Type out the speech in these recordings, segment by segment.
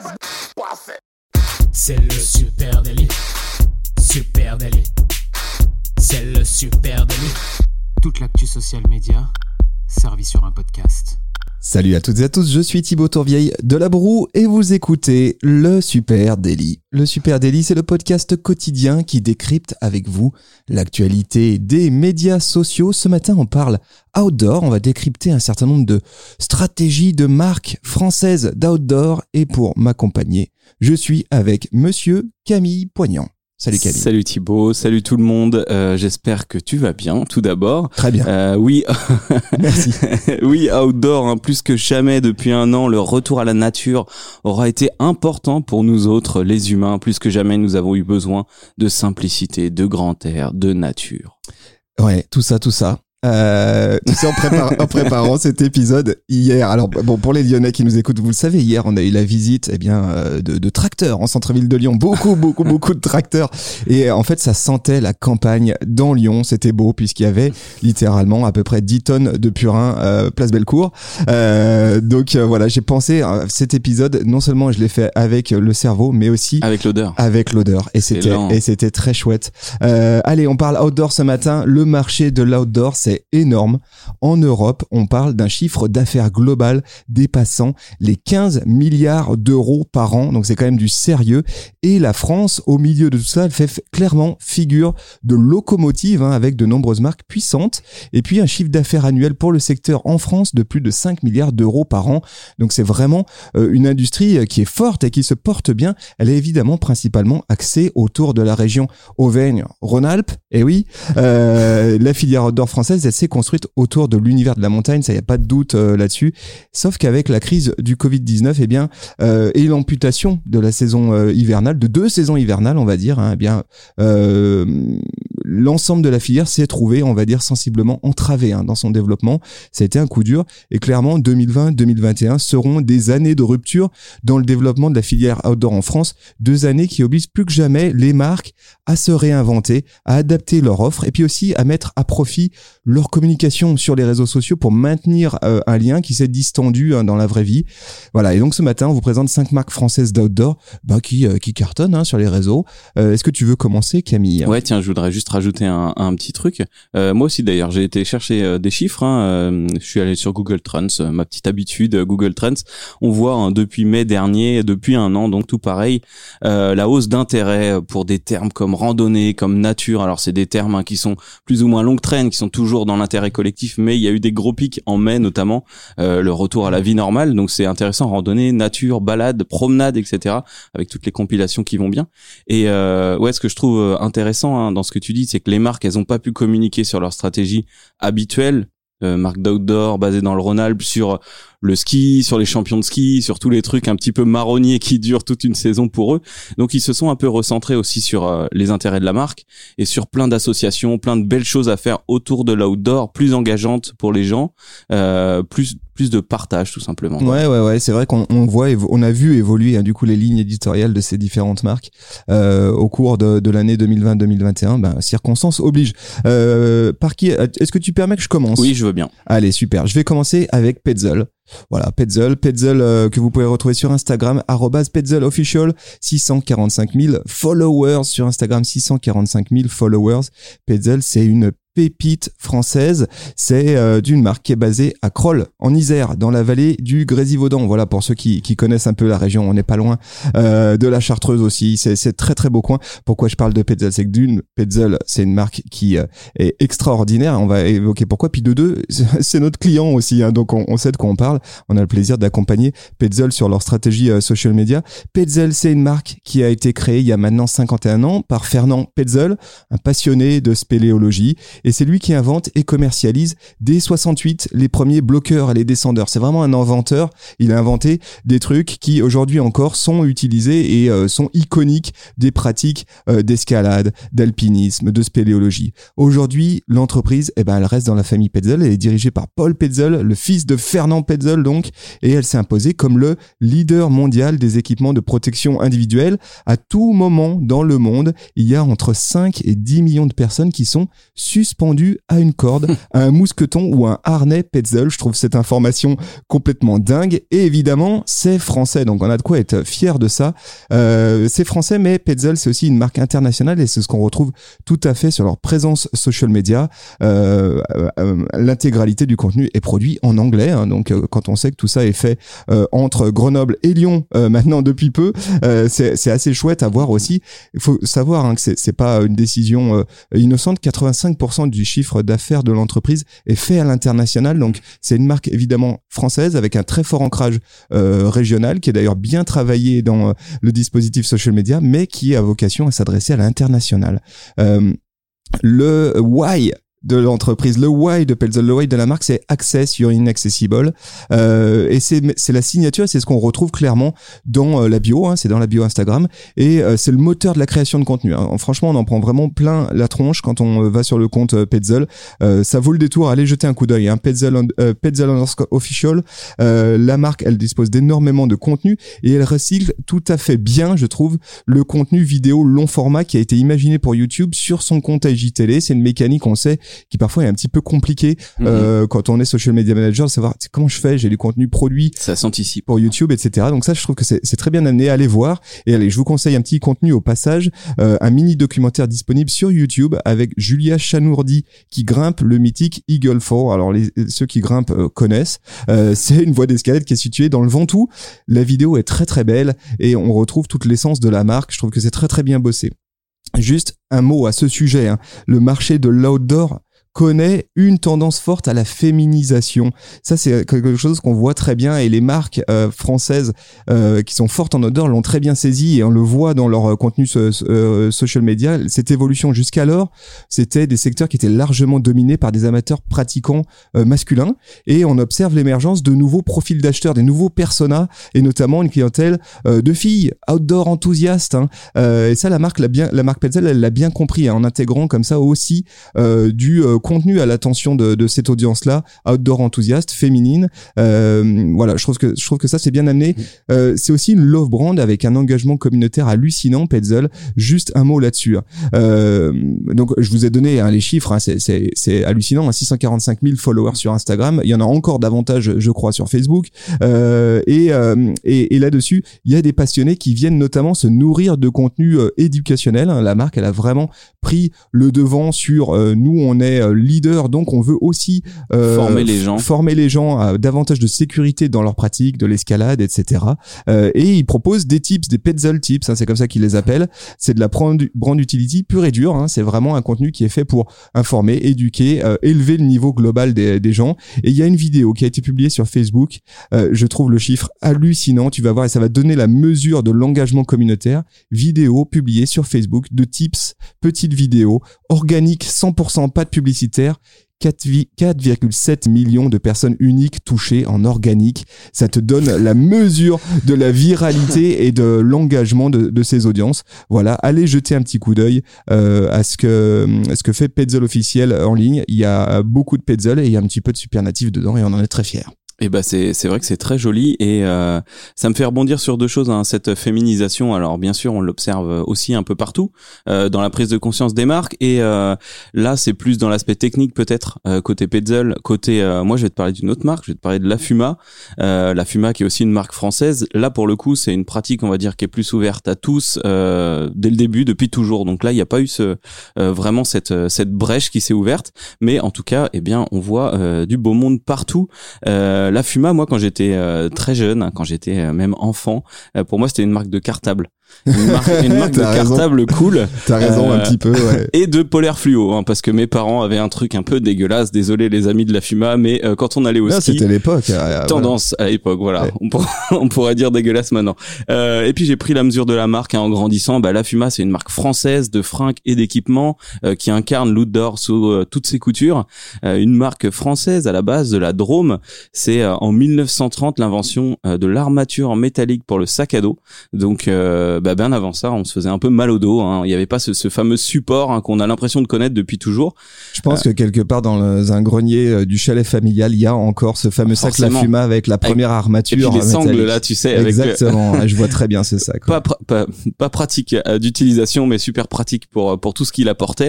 C'est le super délit. Super délit. C'est le super délit. Toute l'actu social média servie sur un podcast. Salut à toutes et à tous, je suis Thibaut Tourvieille de La Broue et vous écoutez le Super Daily. Le Super Daily, c'est le podcast quotidien qui décrypte avec vous l'actualité des médias sociaux. Ce matin, on parle outdoor, on va décrypter un certain nombre de stratégies de marques françaises d'outdoor et pour m'accompagner, je suis avec monsieur Camille Poignant. Salut Camille. Salut Thibaut, salut tout le monde, j'espère que tu vas bien tout d'abord. Très bien. Oui, merci. Oui, outdoor, plus que jamais depuis un an, le retour à la nature aura été important pour nous autres, les humains. Plus que jamais, nous avons eu besoin de simplicité, de grand air, de nature. Ouais, tout ça. En préparant cet épisode hier. Alors bon, pour les Lyonnais qui nous écoutent, vous le savez, hier on a eu la visite de tracteurs en centre-ville de Lyon, beaucoup de tracteurs, et en fait ça sentait la campagne dans Lyon. C'était beau puisqu'il y avait littéralement à peu près 10 tonnes de purin place Bellecour. Donc voilà, j'ai pensé cet épisode, non seulement je l'ai fait avec le cerveau, mais aussi avec l'odeur, et c'était très chouette. Allez, on parle outdoor ce matin. Le marché de l'outdoor, c'est énorme. En Europe, on parle d'un chiffre d'affaires global dépassant les 15 milliards d'euros par an. Donc c'est quand même du sérieux. Et la France, au milieu de tout ça, elle fait clairement figure de locomotive, avec de nombreuses marques puissantes. Et puis un chiffre d'affaires annuel pour le secteur en France de plus de 5 milliards d'euros par an. Donc c'est vraiment une industrie qui est forte et qui se porte bien. Elle est évidemment principalement axée autour de la région Auvergne-Rhône-Alpes. Et oui, la filière outdoor française, elle s'est construite autour de l'univers de la montagne, ça y a pas de doute là-dessus. Sauf qu'avec la crise du Covid-19, et l'amputation de la saison hivernale, de 2 saisons hivernales, on va dire, l'ensemble de la filière s'est trouvé, on va dire, sensiblement entravé dans son développement. Ça a été un coup dur et clairement 2020-2021 seront des années de rupture dans le développement de la filière outdoor en France. 2 années qui obligent plus que jamais les marques à se réinventer, à adapter leur offre et puis aussi à mettre à profit leur communication sur les réseaux sociaux pour maintenir un lien qui s'est distendu dans la vraie vie. Voilà, et donc ce matin, on vous présente 5 marques françaises d'outdoor qui cartonnent sur les réseaux. Est-ce que tu veux commencer, Camille ? Ouais, tiens, je voudrais juste rajouter un petit truc. Moi aussi d'ailleurs, j'ai été chercher des chiffres. Je suis allé sur Google Trends, ma petite habitude, Google Trends. On voit depuis mai dernier, depuis un an, donc tout pareil, la hausse d'intérêt pour des termes comme randonnée, comme nature. Alors c'est des termes qui sont plus ou moins longue traîne, qui sont toujours dans l'intérêt collectif, mais il y a eu des gros pics en mai notamment, le retour à la vie normale. Donc c'est intéressant, randonnée, nature, balade, promenade, etc. avec toutes les compilations qui vont bien. Et ce que je trouve intéressant dans ce que tu dis, c'est que les marques, elles ont pas pu communiquer sur leur stratégie habituelle, marque d'outdoor basée dans le Rhône-Alpes, sur le ski, sur les champions de ski, sur tous les trucs un petit peu marronniers qui durent toute une saison pour eux. Donc ils se sont un peu recentrés aussi sur les intérêts de la marque et sur plein d'associations, plein de belles choses à faire autour de l'outdoor, plus engageantes pour les gens, plus de partage tout simplement. Ouais, c'est vrai qu'on voit, on a vu évoluer du coup les lignes éditoriales de ces différentes marques au cours de l'année 2020-2021. Circonstances obligent. Par qui est-ce que tu permets que je commence ? Oui, je veux bien. Allez, super. Je vais commencer avec Petzl. Voilà, Petzl que vous pouvez retrouver sur Instagram @PetzlOfficial, 645 000 followers sur Instagram, 645 000 followers. Petzl, c'est une pépite française, c'est d'une marque qui est basée à Crolles, en Isère, dans la vallée du Grésivaudan. Voilà, pour ceux qui connaissent un peu la région, on n'est pas loin de la Chartreuse aussi. C'est très très beau coin. Pourquoi je parle de Petzl ? C'est que Petzl, c'est une marque qui est extraordinaire. On va évoquer pourquoi. Puis de 2, c'est notre client aussi, donc on sait de quoi on parle. On a le plaisir d'accompagner Petzl sur leur stratégie social media. Petzl, c'est une marque qui a été créée il y a maintenant 51 ans par Fernand Petzl, un passionné de spéléologie. Et c'est lui qui invente et commercialise dès 68 les premiers bloqueurs et les descendeurs. C'est vraiment un inventeur. Il a inventé des trucs qui aujourd'hui encore sont utilisés et sont iconiques des pratiques d'escalade, d'alpinisme, de spéléologie. Aujourd'hui, l'entreprise, elle reste dans la famille Petzl. Elle est dirigée par Paul Petzl, le fils de Fernand Petzl donc, et elle s'est imposée comme le leader mondial des équipements de protection individuelle. À tout moment dans le monde, il y a entre 5 et 10 millions de personnes qui sont suspectées suspendu à une corde, à un mousqueton ou un harnais Petzl. Je trouve cette information complètement dingue. Et évidemment, c'est français, donc on a de quoi être fier de ça. C'est français, mais Petzl, c'est aussi une marque internationale et c'est ce qu'on retrouve tout à fait sur leur présence social media. L'intégralité du contenu est produit en anglais, hein, donc quand on sait que tout ça est fait entre Grenoble et Lyon maintenant depuis peu, c'est assez chouette à voir aussi. Il faut savoir hein, que c'est pas une décision innocente. 85% du chiffre d'affaires de l'entreprise est fait à l'international, donc c'est une marque évidemment française avec un très fort ancrage régional qui est d'ailleurs bien travaillé dans le dispositif social media, mais qui a vocation à s'adresser à l'international. Le why de l'entreprise, le why de Petzl, le why de la marque, c'est Access You're Inaccessible, et c'est la signature, c'est ce qu'on retrouve clairement dans la bio, hein, c'est dans la bio Instagram, et c'est le moteur de la création de contenu, hein. Franchement, on en prend vraiment plein la tronche quand on va sur le compte Petzl. Ça vaut le détour, allez jeter un coup d'œil, hein. Petzl_official. La marque, elle dispose d'énormément de contenu et elle recycle tout à fait bien, je trouve, le contenu vidéo long format qui a été imaginé pour YouTube sur son compte IGTV. C'est une mécanique, on sait, qui parfois est un petit peu compliqué quand on est social media manager, de savoir comment je fais, j'ai du contenu produit, ça s'anticipe pour YouTube, etc. Donc ça, je trouve que c'est très bien amené. Allez voir, et allez, je vous conseille un petit contenu au passage, un mini documentaire disponible sur YouTube avec Julia Chanourdi qui grimpe le mythique Eagle Ford. Alors ceux qui grimpent connaissent, c'est une voie d'escalade qui est située dans le Ventoux. La vidéo est très très belle et on retrouve toute l'essence de la marque. Je trouve que c'est très très bien bossé. Juste un mot à ce sujet, hein. Le marché de l'outdoor connaît une tendance forte à la féminisation. Ça, c'est quelque chose qu'on voit très bien et les marques françaises qui sont fortes en outdoor l'ont très bien saisi et on le voit dans leur contenu social media. Cette évolution jusqu'alors, c'était des secteurs qui étaient largement dominés par des amateurs pratiquants masculins et on observe l'émergence de nouveaux profils d'acheteurs, des nouveaux personas et notamment une clientèle de filles outdoor enthousiastes, hein. Et ça, la marque Petzl, elle l'a bien compris, hein, en intégrant comme ça aussi du contenu à l'attention de cette audience-là, outdoor enthousiaste, féminine. Voilà, je trouve que ça c'est bien amené. C'est aussi une love brand avec un engagement communautaire hallucinant, Petzl. Juste un mot là-dessus. Donc je vous ai donné les chiffres, hein, c'est hallucinant. 645 000 followers sur Instagram. Il y en a encore davantage, je crois, sur Facebook. Et là-dessus, il y a des passionnés qui viennent notamment se nourrir de contenu éducationnel. La marque, elle a vraiment pris le devant sur nous, on est leader, donc on veut aussi former les gens à davantage de sécurité dans leur pratique de l'escalade, etc. Et ils proposent des tips, des Petzl tips, hein, c'est comme ça qu'ils les appellent. C'est de la brand utility pure et dure, hein. C'est vraiment un contenu qui est fait pour informer, éduquer, élever le niveau global des gens. Et il y a une vidéo qui a été publiée sur Facebook. Je trouve le chiffre hallucinant. Tu vas voir et ça va donner la mesure de l'engagement communautaire. Vidéo publiée sur Facebook de tips, petites vidéos organiques, 100% pas de publicitaire. 4,7 millions de personnes uniques touchées en organique. Ça te donne la mesure de la viralité et de l'engagement de ces audiences. Voilà, allez jeter un petit coup d'œil à ce que fait Petzl officiel en ligne. Il y a beaucoup de Petzl et il y a un petit peu de Supernatif dedans et on en est très fiers. Et c'est vrai que c'est très joli et ça me fait rebondir sur deux choses, hein, cette féminisation. Alors bien sûr, on l'observe aussi un peu partout dans la prise de conscience des marques et là c'est plus dans l'aspect technique peut-être côté Petzl, côté moi je vais te parler d'une autre marque, je vais te parler de La Fuma. La Fuma qui est aussi une marque française. Là pour le coup, c'est une pratique, on va dire, qui est plus ouverte à tous dès le début, depuis toujours. Donc là, il n'y a pas eu vraiment cette brèche qui s'est ouverte, mais en tout cas, eh bien, on voit du beau monde partout. La Fuma, moi, quand j'étais très jeune, quand j'étais même enfant, pour moi, c'était une marque de cartable. Une marque de cartable cool. T'as raison un petit peu, ouais. Et de polaire fluo, hein, parce que mes parents avaient un truc un peu dégueulasse. Désolé les amis de La Fuma, mais quand on allait au ski, c'était l'époque. Tendance à l'époque, voilà. Ouais. On pourrait dire dégueulasse maintenant. Et puis j'ai pris la mesure de la marque, hein, en grandissant. La Fuma, c'est une marque française de fringues et d'équipements qui incarne l'outdoor sous toutes ses coutures. Une marque française à la base de la Drôme. C'est en 1930 l'invention de l'armature métallique pour le sac à dos. Donc bien avant ça, on se faisait un peu mal au dos. Hein. Il y avait pas ce fameux support qu'on a l'impression de connaître depuis toujours. Je pense que quelque part dans un grenier du chalet familial, il y a encore ce fameux sac La Fuma avec la première armature. Et puis les sangles là, tu sais. Exactement. Avec je vois très bien ce sac. Pas pratique d'utilisation, mais super pratique pour tout ce qu'il apportait.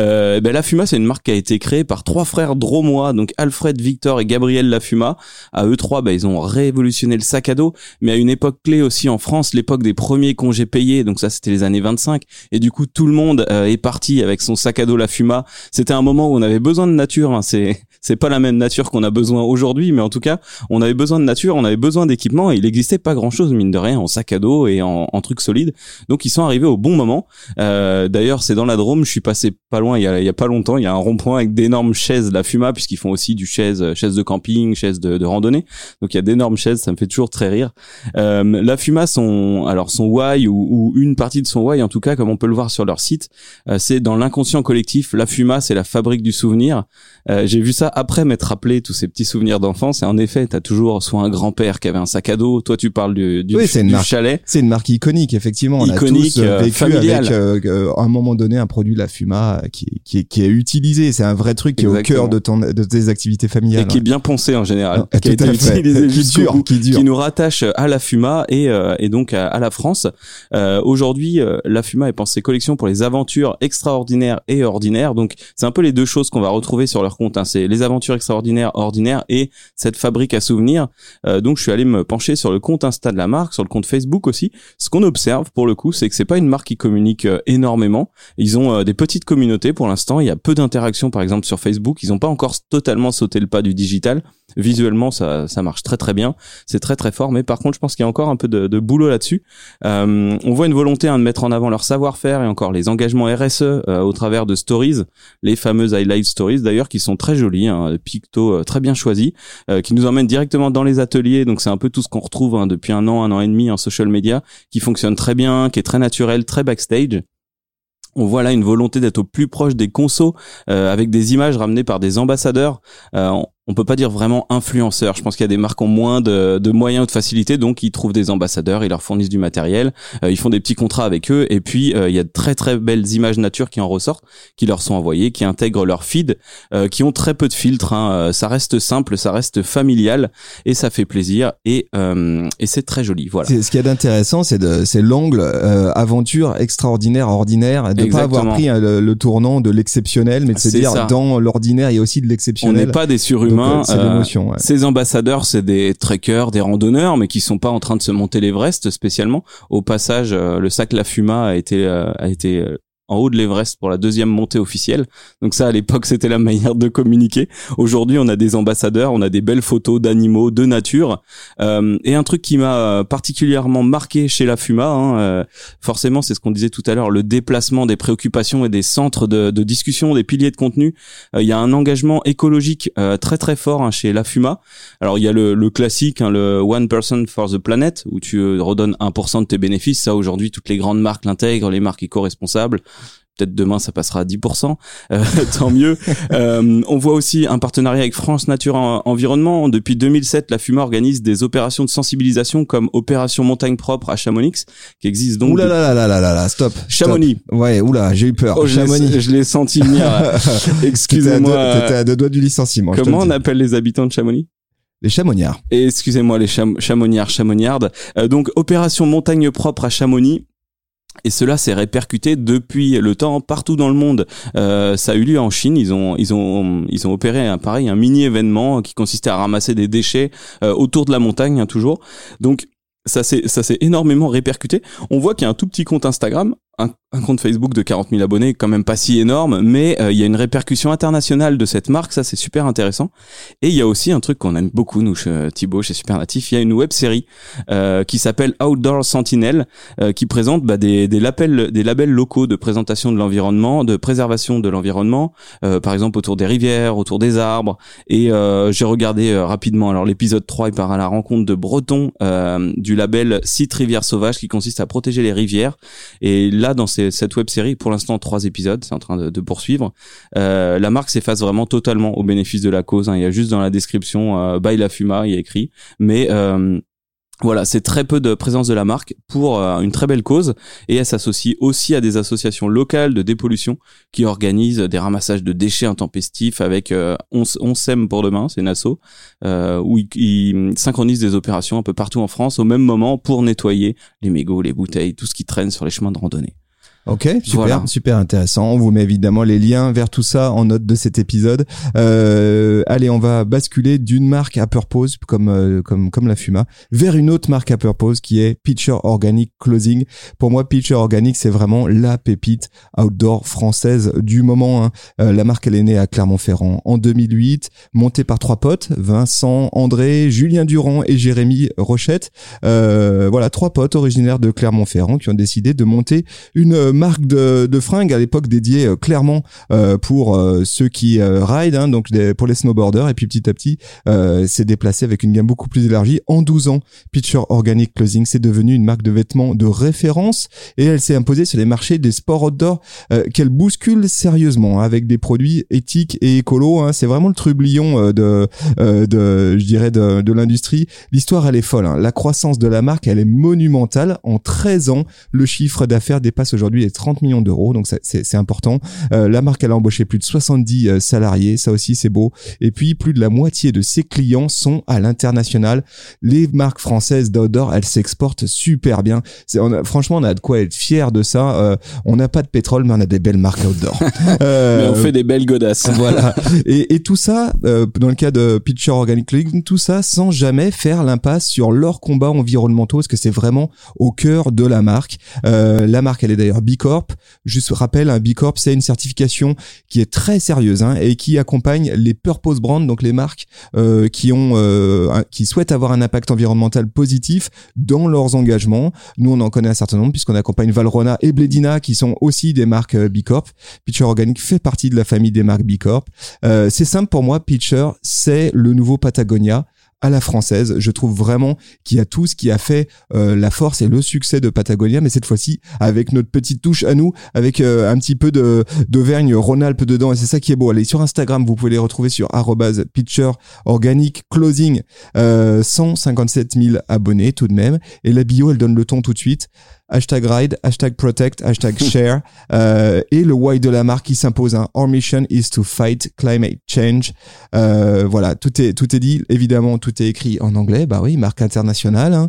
La Fuma, c'est une marque qui a été créée par 3 frères drômois, donc Alfred, Victor et Gabriel La Fuma. À eux 3, ils ont révolutionné le sac à dos, mais à une époque clé aussi en France, l'époque des premiers congés payés. Donc ça, c'était les années 25. Et du coup, tout le monde est parti avec son sac à dos La Fuma. C'était un moment où on avait besoin de nature. Hein. C'est pas la même nature qu'on a besoin aujourd'hui, mais en tout cas, on avait besoin de nature, on avait besoin d'équipement, et il existait pas grand-chose, mine de rien, en sac à dos et en trucs solides. Donc ils sont arrivés au bon moment. D'ailleurs, c'est dans la Drôme, je suis passé pas loin, il y a pas longtemps, il y a un rond-point avec d'énormes chaises La Fuma, puisqu'ils font aussi du chaises de camping, chaises de randonnée. Donc il y a d'énormes chaises, ça me fait toujours très rire. La Fuma, son why ou une partie de son why, en tout cas, comme on peut le voir sur leur site, c'est dans l'inconscient collectif. La Fuma, c'est la fabrique du souvenir. J'ai vu ça après m'être rappelé tous ces petits souvenirs d'enfance, et en effet, t'as toujours soit un grand-père qui avait un sac à dos, toi tu parles du chalet. C'est une marque iconique, effectivement. On iconique, a tous vécu familiale. avec à un moment donné un produit La Fuma qui est utilisé. C'est un vrai truc qui est au cœur de tes activités familiales. Et qui est bien poncé en général, qui a tout été à fait. utilisé jusqu'au bout, qui nous rattache à La Fuma et donc à la France. Aujourd'hui, La Fuma est pensée collection pour les aventures extraordinaires et ordinaires. Donc c'est un peu les deux choses qu'on va retrouver sur leur compte. Hein. C'est les aventures extraordinaires, ordinaires et cette fabrique à souvenirs. Donc je suis allé me pencher sur le compte Insta de la marque, sur le compte Facebook aussi. Ce qu'on observe pour le coup, c'est que c'est pas une marque qui communique énormément. Ils ont des petites communautés pour l'instant. Il y a peu d'interactions par exemple sur Facebook. Ils ont pas encore totalement sauté le pas du digital. Visuellement, ça marche très très bien. C'est très très fort. Mais par contre, je pense qu'il y a encore un peu de boulot là-dessus. On voit une volonté de mettre en avant leur savoir-faire et encore les engagements RSE au travers de stories, les fameuses highlight stories d'ailleurs, qui sont très jolies, hein, pictos très bien choisis, qui nous emmènent directement dans les ateliers. Donc c'est un peu tout ce qu'on retrouve depuis un an et demi en social media, qui fonctionne très bien, qui est très naturel, très backstage. On voit là une volonté d'être au plus proche des consos, avec des images ramenées par des ambassadeurs. On peut pas dire vraiment influenceurs. Je pense qu'il y a des marques qui ont moins de moyens ou de facilité, donc ils trouvent des ambassadeurs, ils leur fournissent du matériel, ils font des petits contrats avec eux, et puis il y a de très très belles images nature qui en ressortent, qui leur sont envoyées, qui intègrent leur feed, qui ont très peu de filtres. Hein. Ça reste simple, ça reste familial, et ça fait plaisir, et c'est très joli. Voilà. Ce qu'il y a d'intéressant, c'est l'angle aventure extraordinaire, ordinaire, de pas avoir pris le tournant de l'exceptionnel, mais de se dire ça. Dans l'ordinaire il y a aussi de l'exceptionnel. On n'est pas des surhumains. C'est l'émotion, ouais. Ces ambassadeurs, c'est des trekkers, des randonneurs, mais qui sont pas en train de se monter l'Everest spécialement. Au passage, le sac La Fuma a été en haut de l'Everest pour la 2e montée officielle. Donc ça, à l'époque, c'était la manière de communiquer. Aujourd'hui, on a des ambassadeurs, on a des belles photos d'animaux, de nature. Et un truc qui m'a particulièrement marqué chez La Fuma, forcément, c'est ce qu'on disait tout à l'heure, le déplacement des préoccupations et des centres de discussion, des piliers de contenu. Il y a un engagement écologique très très fort chez La Fuma. Alors, il y a le classique, le 1% for the planet, où tu redonnes 1% de tes bénéfices. Ça, aujourd'hui, toutes les grandes marques l'intègrent, les marques éco-responsables. Peut-être demain ça passera à 10%, tant mieux. On voit aussi un partenariat avec France Nature Environnement. Depuis 2007, La Fuma organise des opérations de sensibilisation comme Opération Montagne Propre à Chamonix, qui existe donc. Ouh là là là là là là, stop. Chamonix. Stop. Ouais, oula, j'ai eu peur. Oh, Chamonix. Je l'ai senti venir. Excusez-moi. T'étais à 2 doigts du licenciement. Comment on appelle les habitants de Chamonix? Les chamonniards. Et excusez-moi, les chamonniards, chamonniardes. Donc Opération Montagne Propre à Chamonix. Et cela s'est répercuté depuis le temps partout dans le monde. Ça a eu lieu en Chine. Ils ont opéré un mini événement qui consistait à ramasser des déchets autour de la montagne, toujours. Donc ça s'est énormément répercuté. On voit qu'il y a un tout petit compte Instagram, un compte Facebook de 40 000 abonnés, quand même pas si énorme, mais il y a une répercussion internationale de cette marque, ça c'est super intéressant. Et il y a aussi un truc qu'on aime beaucoup, nous, Thibaut, chez Supernatif, il y a une web-série qui s'appelle Outdoor Sentinel, qui présente des labels locaux de présentation de l'environnement, de préservation de l'environnement, par exemple autour des rivières, autour des arbres. Et j'ai regardé rapidement, alors l'épisode 3, il part à la rencontre de Breton, du label Site Rivière Sauvage, qui consiste à protéger les rivières. Et là, dans cette web-série, pour l'instant 3 épisodes, c'est en train de poursuivre, la marque s'efface vraiment totalement au bénéfice de la cause. Il y a juste dans la description by La Fuma, il y a écrit, mais Voilà, c'est très peu de présence de la marque pour une très belle cause, et elle s'associe aussi à des associations locales de dépollution qui organisent des ramassages de déchets intempestifs avec 11 SEM pour demain, c'est une asso, où ils synchronisent des opérations un peu partout en France au même moment pour nettoyer les mégots, les bouteilles, tout ce qui traîne sur les chemins de randonnée. Ok, super, voilà. Super intéressant. On vous met évidemment les liens vers tout ça en note de cet épisode. Allez, on va basculer d'une marque à purpose comme la Fuma vers une autre marque à purpose qui est Pitcher Organic Clothing. Pour moi, Pitcher Organic, c'est vraiment la pépite outdoor française du moment. La marque, elle est née à Clermont-Ferrand en 2008, montée par 3 potes, Vincent, André, Julien Durand et Jérémy Rochette. Voilà, 3 potes originaires de Clermont-Ferrand qui ont décidé de monter une marque de fringues à l'époque dédiée clairement pour ceux qui ride, donc pour les snowboarders, et puis petit à petit s'est déplacé avec une gamme beaucoup plus élargie. En 12 ans, Pitcher Organic Clothing c'est devenu une marque de vêtements de référence et elle s'est imposée sur les marchés des sports outdoor qu'elle bouscule sérieusement avec des produits éthiques et écolos. C'est vraiment le trublion je dirais de l'industrie. L'histoire elle est folle. La croissance de la marque elle est monumentale. En 13 ans, le chiffre d'affaires dépasse aujourd'hui les 30 millions d'euros, donc c'est important. La marque elle a embauché plus de 70 salariés, ça aussi c'est beau, et puis plus de la moitié de ses clients sont à l'international. Les marques françaises d'outdoor elles s'exportent super bien. Franchement on a de quoi être fier de ça. On n'a pas de pétrole mais on a des belles marques outdoor. Mais on fait des belles godasses. Voilà. Et tout ça dans le cas de Pitcher Organic Clothing, tout ça sans jamais faire l'impasse sur leurs combats environnementaux, parce que c'est vraiment au cœur de la marque. La marque elle est d'ailleurs B Corp. Juste rappel, un B Corp, c'est une certification qui est très sérieuse et qui accompagne les purpose brands, donc les marques qui souhaitent avoir un impact environnemental positif dans leurs engagements. Nous, on en connaît un certain nombre puisqu'on accompagne Valrhona et Blédina qui sont aussi des marques B Corp. Pitcher Organic fait partie de la famille des marques B Corp. C'est simple pour moi, Pitcher, c'est le nouveau Patagonia à la française. Je trouve vraiment qu'il y a tout ce qui a fait la force et le succès de Patagonia, mais cette fois-ci avec notre petite touche à nous, avec un petit peu d'Auvergne-Rhône-Alpes dedans, et c'est ça qui est beau. Allez sur Instagram, vous pouvez les retrouver sur @Pitcher Organic Clothing. 157 000 abonnés tout de même, et la bio elle donne le ton tout de suite. #ride, #protect, #share, et le why de la marque qui s'impose. Our mission is to fight climate change. Voilà, tout est dit. Évidemment, tout est écrit en anglais. Bah oui, marque internationale.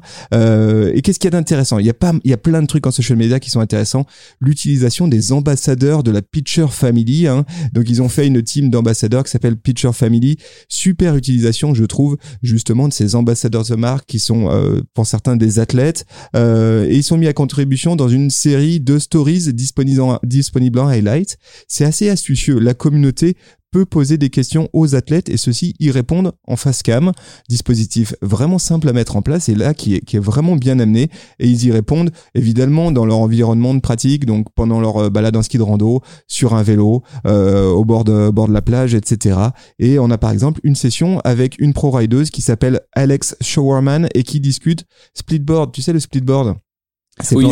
Et qu'est-ce qu'il y a d'intéressant? Il y a plein de trucs en social media qui sont intéressants. L'utilisation des ambassadeurs de la Pitcher Family. Donc ils ont fait une team d'ambassadeurs qui s'appelle Pitcher Family. Super utilisation, je trouve, justement de ces ambassadeurs de marque qui sont pour certains des athlètes. Et ils sont mis à contribution dans une série de stories disponibles en highlight. C'est assez astucieux. La communauté peut poser des questions aux athlètes et ceux-ci y répondent en face cam. Dispositif vraiment simple à mettre en place et là qui est vraiment bien amené, et ils y répondent évidemment dans leur environnement de pratique, donc pendant leur balade en ski de rando, sur un vélo, au bord de la plage, etc. Et on a par exemple une session avec une pro-rideuse qui s'appelle Alex Showerman et qui discute splitboard. Tu sais le splitboard? Oui,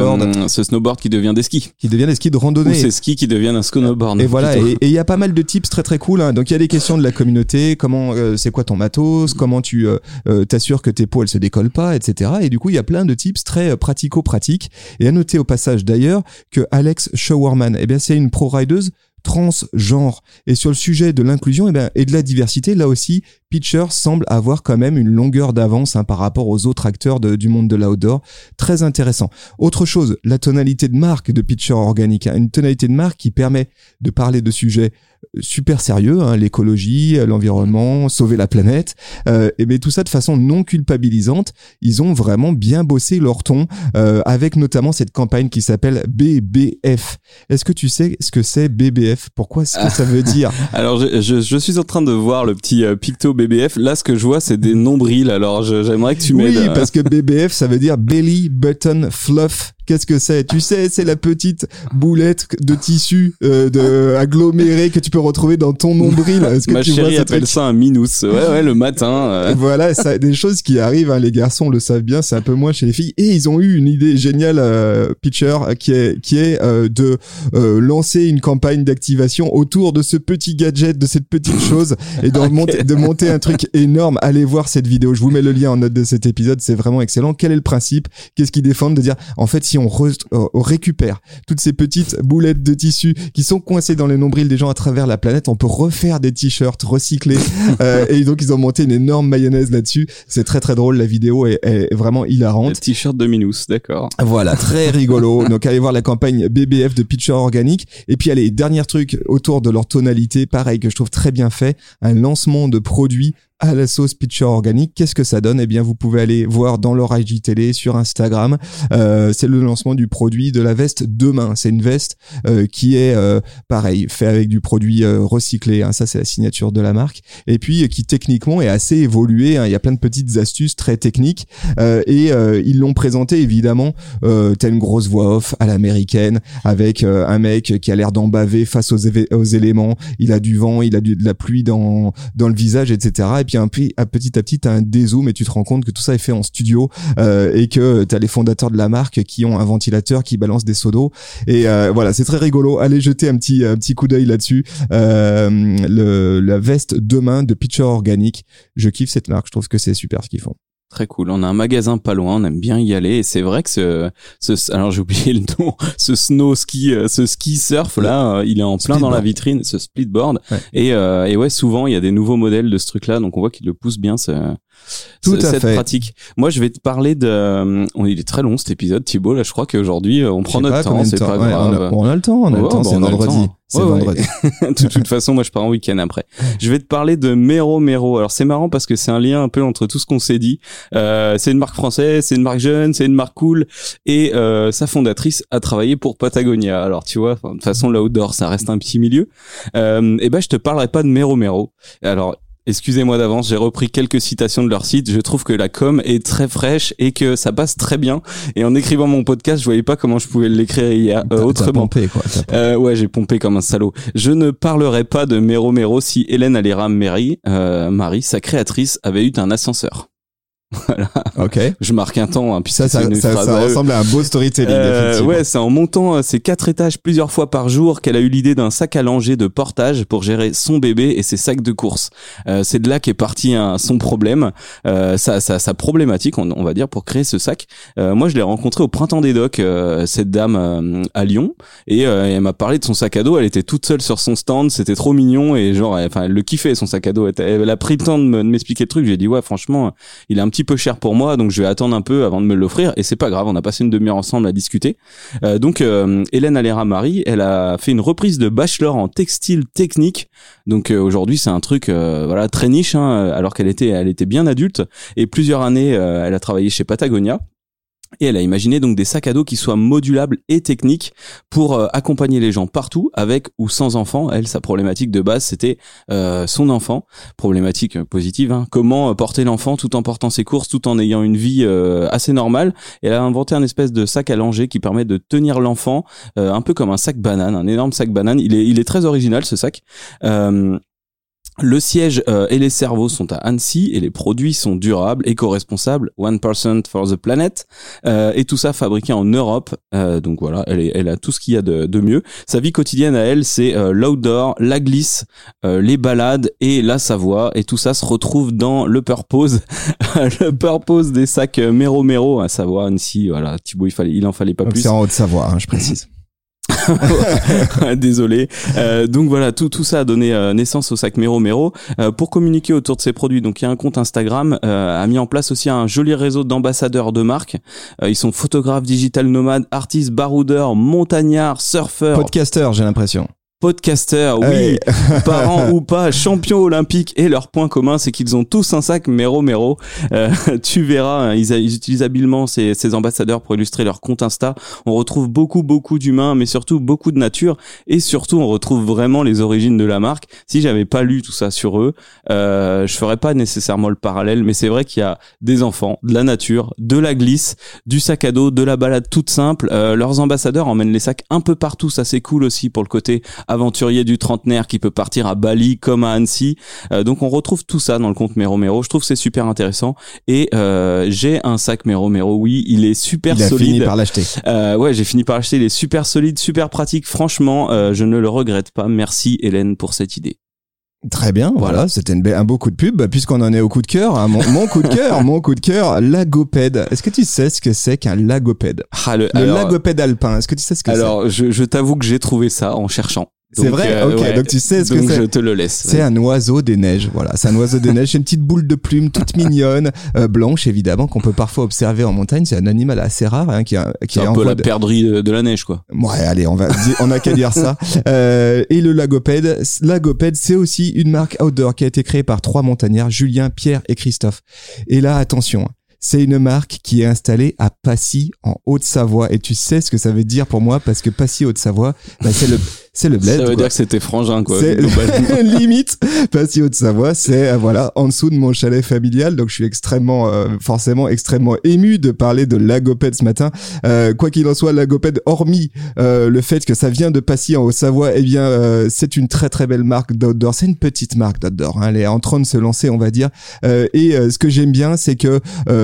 ce snowboard qui devient des skis. Qui devient des skis de randonnée. Ou ces skis qui deviennent un snowboard. Et voilà, et il y a pas mal de tips très très cool. Donc il y a des questions de la communauté, comment c'est quoi ton matos, comment tu t'assures que tes peaux elles se décollent pas, etc. Et du coup il y a plein de tips très pratico-pratiques. Et à noter au passage d'ailleurs que Alex Showerman, c'est une pro-rideuse transgenre. Et sur le sujet de l'inclusion et de la diversité, là aussi, Pitcher semble avoir quand même une longueur d'avance par rapport aux autres acteurs du monde de l'outdoor. Très intéressant. Autre chose, la tonalité de marque de Pitcher Organic, une tonalité de marque qui permet de parler de sujets super sérieux, l'écologie, l'environnement, sauver la planète, et tout ça de façon non culpabilisante. Ils ont vraiment bien bossé leur ton, avec notamment cette campagne qui s'appelle BBF. Est-ce que tu sais ce que c'est BBF? Pourquoi est-ce que ça veut dire? Alors je suis en train de voir le petit picto BBF. Là ce que je vois c'est des nombrils. Alors j'aimerais que tu m'aides. Oui, parce que BBF ça veut dire belly button fluff. qu'est-ce que c'est? Tu sais, c'est la petite boulette de tissu aggloméré que tu peux retrouver dans ton nombril. Est-ce que Ma chérie appelle ça un minous. Ouais, le matin. Voilà, ça, des choses qui arrivent, hein, les garçons le savent bien, c'est un peu moins chez les filles. Et ils ont eu une idée géniale, Pitcher, qui est de lancer une campagne d'activation autour de ce petit gadget, de cette petite chose, et de monter un truc énorme. Allez voir cette vidéo. Je vous mets le lien en note de cet épisode. C'est vraiment excellent. Quel est le principe? Qu'est-ce qu'ils défendent? De dire, en fait, si on récupère toutes ces petites boulettes de tissu qui sont coincées dans les nombrils des gens à travers la planète, on peut refaire des t-shirts recyclés. Et donc, ils ont monté une énorme mayonnaise là-dessus. C'est très, très drôle. La vidéo est vraiment hilarante. Le t-shirt de Minous, d'accord. Voilà, très rigolo. Donc, allez voir la campagne BBF de Pitcher Organic. Et puis, allez, dernier truc autour de leur tonalité, pareil, que je trouve très bien fait. Un lancement de produits à la sauce Pitcher Organic. Qu'est-ce que ça donne? Eh bien, vous pouvez aller voir dans leur IGTV sur Instagram. C'est le lancement du produit de la veste Demain. C'est une veste qui est pareil, fait avec du produit recyclé. Hein. Ça, c'est la signature de la marque. Et puis, qui techniquement est assez évolué. Hein. Il y a plein de petites astuces très techniques. Et ils l'ont présenté, évidemment. T'as une grosse voix off à l'américaine avec un mec qui a l'air d'en baver face aux éléments. Il a du vent, il a de la pluie dans le visage, etc. Et puis petit à petit t'as un dézoom et tu te rends compte que tout ça est fait en studio et que t'as les fondateurs de la marque qui ont un ventilateur qui balance des seaux d'eau et voilà, c'est très rigolo. Allez jeter un petit coup d'œil là-dessus. La veste Demain de Pitcher Organic, je kiffe cette marque, je trouve que c'est super ce qu'ils font. Très cool. On a un magasin pas loin, on aime bien y aller et c'est vrai que alors j'ai oublié le nom, ce ski surf là, il est en plein dans la vitrine, ce splitboard. Ouais. Et ouais, souvent il y a des nouveaux modèles de ce truc là, donc on voit qu'il le pousse bien cette pratique. Moi, je vais te parler il est très long cet épisode, Thibaut. Là, je crois qu'aujourd'hui, on prend notre temps. C'est pas grave. On a le temps. C'est vendredi. C'est vendredi. De toute façon, moi, je pars en week-end après. Je vais te parler de Mero Mero. Alors, c'est marrant parce que c'est un lien un peu entre tout ce qu'on s'est dit. C'est une marque française, c'est une marque jeune, c'est une marque cool. Et sa fondatrice a travaillé pour Patagonia. Alors, tu vois, de toute façon, l'outdoor, ça reste un petit milieu. Et ben, je te parlerai pas de Mero Mero. Alors, excusez-moi d'avance, j'ai repris quelques citations de leur site. Je trouve que la com est très fraîche et que ça passe très bien. Et en écrivant mon podcast, je voyais pas comment je pouvais l'écrire hier autrement. T'as pompé, quoi. Ouais, j'ai pompé comme un salaud. Je ne parlerai pas de Mero Mero si Hélène Aléra Marie, sa créatrice, avait eu un ascenseur. Voilà. Ok. Je marque un temps, hein, puis ça ressemble à un beau storytelling, effectivement. Ouais, c'est en montant ses 4 étages plusieurs fois par jour qu'elle a eu l'idée d'un sac à langer de portage pour gérer son bébé et ses sacs de course. C'est de là qu'est parti son problème, sa problématique, on va dire, pour créer ce sac. Moi, je l'ai rencontrée au Printemps des Docks, cette dame à Lyon, et elle m'a parlé de son sac à dos. Elle était toute seule sur son stand, c'était trop mignon, et genre, elle le kiffait, son sac à dos. Elle a pris le temps de m'expliquer le truc. J'ai dit, ouais, franchement, il est un petit peu cher pour moi, donc je vais attendre un peu avant de me l'offrir, et c'est pas grave, on a passé une demi-heure ensemble à discuter. Donc Hélène Aléra Marie, elle a fait une reprise de bachelor en textile technique, donc aujourd'hui c'est un truc voilà, très niche, hein, alors qu'elle était bien adulte, et plusieurs années elle a travaillé chez Patagonia. Et elle a imaginé donc des sacs à dos qui soient modulables et techniques pour accompagner les gens partout, avec ou sans enfant. Elle, sa problématique de base, c'était son enfant. Problématique positive, hein. Comment porter l'enfant tout en portant ses courses, tout en ayant une vie assez normale. Et elle a inventé un espèce de sac à langer qui permet de tenir l'enfant un peu comme un sac banane, un énorme sac banane. Il est très original, ce sac. Le siège et les cerveaux sont à Annecy et les produits sont durables, éco-responsables, 1% for the planet, et tout ça fabriqué en Europe. Donc voilà, elle a tout ce qu'il y a de mieux. Sa vie quotidienne à elle, c'est l'outdoor, la glisse, les balades et la Savoie, et tout ça se retrouve dans le purpose, le purpose des sacs Mero Mero à Savoie, Annecy. Voilà, Thibaut, il en fallait pas donc plus. C'est en Haute-Savoie, hein, je précise. Désolé. Donc voilà, tout ça a donné naissance au sac Mero Mero. Pour communiquer autour de ces produits, donc il y a un compte Instagram, a mis en place aussi un joli réseau d'ambassadeurs de marque. Ils sont photographes, digital nomades, artistes, baroudeurs, montagnards, surfeurs. Podcasteurs, j'ai l'impression. podcasteurs, oui, parents ou pas, champions olympiques, et leur point commun, c'est qu'ils ont tous un sac Mero. Tu verras, hein, ils utilisent habilement ces ambassadeurs pour illustrer leur compte Insta. On retrouve beaucoup d'humains, mais surtout beaucoup de nature, et surtout on retrouve vraiment les origines de la marque. Si j'avais pas lu tout ça sur eux, je ferais pas nécessairement le parallèle, mais c'est vrai qu'il y a des enfants, de la nature, de la glisse, du sac à dos, de la balade toute simple. Leurs ambassadeurs emmènent les sacs un peu partout, ça c'est cool aussi pour le côté aventurier du trentenaire qui peut partir à Bali comme à Annecy. Donc on retrouve tout ça dans le compte Mero. Je trouve que c'est super intéressant, et j'ai un sac Mero, oui, il est super solide. Il a fini par l'acheter. Ouais, j'ai fini par l'acheter, il est super solide, super pratique, franchement, je ne le regrette pas. Merci Hélène pour cette idée. Très bien, voilà, c'était un beau coup de pub, puisqu'on en est au coup de cœur, hein, mon coup de cœur, lagopède. Est-ce que tu sais ce que c'est qu'un lagopède? Le lagopède alpin, est-ce que tu sais ce que c'est? Alors, je t'avoue que j'ai trouvé ça en cherchant. C'est vrai? Ok, ouais. Donc tu sais ce que c'est. Je te le laisse. C'est un oiseau des neiges, voilà. C'est un oiseau des neiges, c'est une petite boule de plume toute mignonne, blanche évidemment, qu'on peut parfois observer en montagne. C'est un animal assez rare, hein, qui est un peu la perdrix de la neige, quoi. Ouais, allez, on a qu'à dire ça. Et le lagopède, c'est aussi une marque outdoor qui a été créée par 3 montagnards, Julien, Pierre et Christophe. Et là, attention, c'est une marque qui est installée à Passy, en Haute-Savoie. Et tu sais ce que ça veut dire pour moi, parce que Passy, Haute-Savoie, bah, c'est le bled. Ça veut quoi. dire que c'était frangin, quoi. C'est limite. Passy, Haute-Savoie, c'est, voilà, en dessous de mon chalet familial. Donc, je suis forcément extrêmement ému de parler de lagopède ce matin. Quoi qu'il en soit, lagopède, hormis, le fait que ça vient de Passy, en Haute-Savoie, eh bien, c'est une très très belle marque d'outdoor. C'est une petite marque d'outdoor, hein. Elle est en train de se lancer, on va dire. Ce que j'aime bien, c'est que,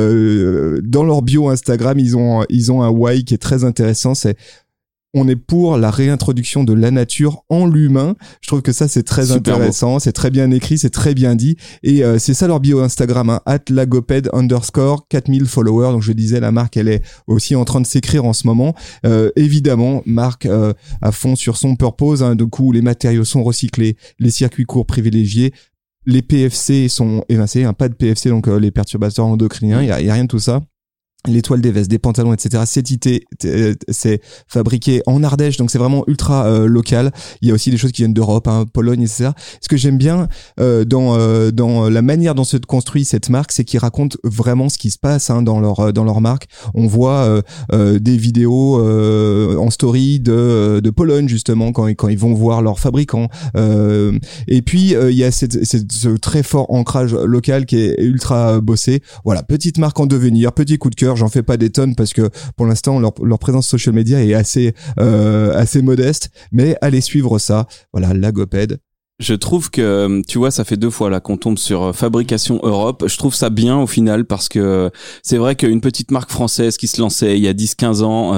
dans leur bio Instagram, ils ont un why qui est très intéressant. On est pour la réintroduction de la nature en l'humain. Je trouve que ça, c'est très super intéressant. Beau. C'est très bien écrit, c'est très bien dit. Et c'est ça leur bio Instagram, hein, @lagoped_ 4000 followers. Donc je disais, la marque, elle est aussi en train de s'écrire en ce moment. Évidemment, marque à fond sur son purpose. Hein, du coup, les matériaux sont recyclés, les circuits courts privilégiés. Les PFC sont évincés, hein, pas de PFC, donc les perturbateurs endocriniens, il y a rien de tout ça. Les toiles des vestes, des pantalons, etc. C'est fabriqué en Ardèche, donc c'est vraiment ultra local. Il y a aussi des choses qui viennent d'Europe, hein, Pologne, etc. Ce que j'aime bien dans la manière dont se construit cette marque, c'est qu'ils racontent vraiment ce qui se passe, hein, dans leur marque. On voit des vidéos en story de Pologne, justement, quand ils vont voir leurs fabricants. Et puis il y a ce très fort ancrage local qui est ultra bossé. Voilà, petite marque en devenir, petit coup de cœur. J'en fais pas des tonnes parce que pour l'instant leur présence social media est assez modeste, mais allez suivre ça. Voilà, lagopède. Je trouve que, tu vois, ça fait 2 fois là qu'on tombe sur Fabrication Europe. Je trouve ça bien au final parce que c'est vrai qu'une petite marque française qui se lançait il y a 10-15 ans,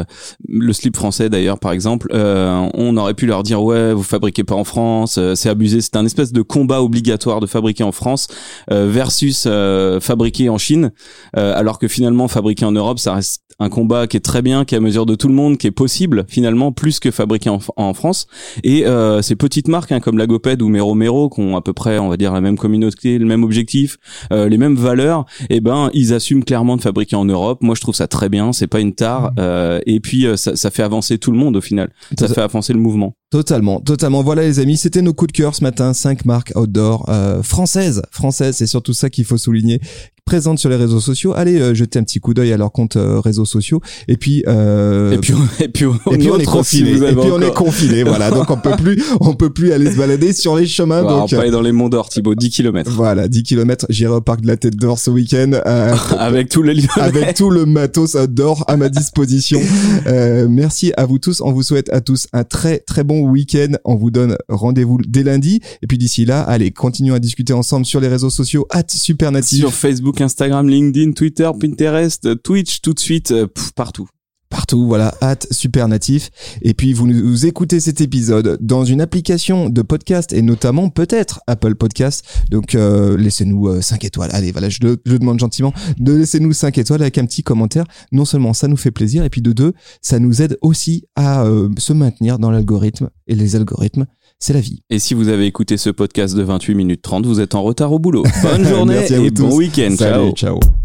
le slip français d'ailleurs par exemple, on aurait pu leur dire ouais, vous fabriquez pas en France, c'est abusé. C'est un espèce de combat obligatoire de fabriquer en France versus fabriquer en Chine, alors que finalement fabriquer en Europe, ça reste un combat qui est très bien, qui est à mesure de tout le monde, qui est possible finalement plus que fabriquer en France. Et ces petites marques, hein, comme Lagopède ou Mero, qui ont à peu près, on va dire, la même communauté, le même objectif, les mêmes valeurs, et ben ils assument clairement de fabriquer en Europe. Moi je trouve ça très bien, c'est pas une tare, et puis ça fait avancer tout le monde au final, ça fait avancer le mouvement. Totalement. Voilà les amis, c'était nos coups de cœur ce matin, 5 marques outdoor françaises, c'est surtout ça qu'il faut souligner, présentes sur les réseaux sociaux. Allez jeter un petit coup d'œil à leurs comptes réseaux sociaux, et puis on est confinés, voilà. Donc on peut plus aller se balader sur les chemins. Alors, donc pas aller dans les Monts d'Or, Thibaut, 10 km. Voilà, 10 km, j'irai au parc de la Tête d'Or ce week-end avec tous les lieux, avec tout le matos outdoor à ma disposition. Merci à vous tous, on vous souhaite à tous un très très bon week-end. On vous donne rendez-vous dès lundi, et puis d'ici là, allez, continuons à discuter ensemble sur les réseaux sociaux @supernatif, sur Facebook, Instagram, LinkedIn, Twitter, Pinterest, Twitch, tout de suite, partout, voilà, @supernatif. Et puis vous nous écoutez cet épisode dans une application de podcast, et notamment peut-être Apple Podcast. Donc laissez-nous 5 étoiles. Allez, voilà, je demande gentiment de laisser-nous 5 étoiles avec un petit commentaire. Non seulement ça nous fait plaisir, et puis de 2, ça nous aide aussi à se maintenir dans l'algorithme, et les algorithmes, c'est la vie. Et si vous avez écouté ce podcast de 28 minutes 30, vous êtes en retard au boulot. Bonne journée et bon week-end. Salut, ciao.